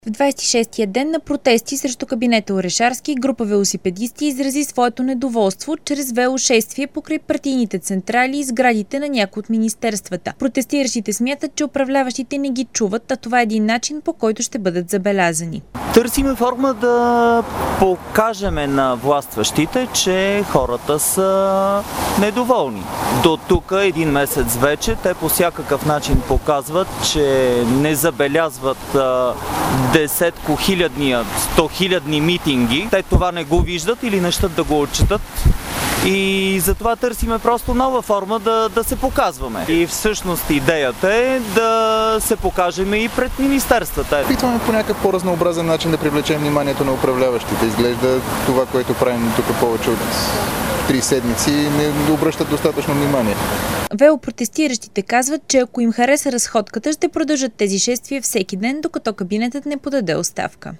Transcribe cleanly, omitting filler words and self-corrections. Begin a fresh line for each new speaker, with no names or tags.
В 26-я ден на протести срещу кабинета Орешарски, група велосипедисти изрази своето недоволство чрез велошествие покрай партийните централи и сградите на някои от министерствата. Протестиращите смятат, че управляващите не ги чуват, а това е един начин, по който ще бъдат забелязани.
Търсиме форма да покажем на властващите, че хората са недоволни. До тук един месец вече те по всякакъв начин показват, че не забелязват десеткохилядния, 100-хилядни митинги. Те това не го виждат или не щат да го отчитат. И затова търсиме просто нова форма да се показваме. И всъщност идеята е да се покажем и пред министерствата.
Опитваме по някакъв по-разнообразен начин да привлечем вниманието на управляващите. Изглежда това, което правим тук повече от 3 седмици, не обръщат достатъчно внимание.
Велопротестиращите казват, че ако им хареса разходката, ще продължат тези шествия всеки ден, докато кабинетът не подаде оставка.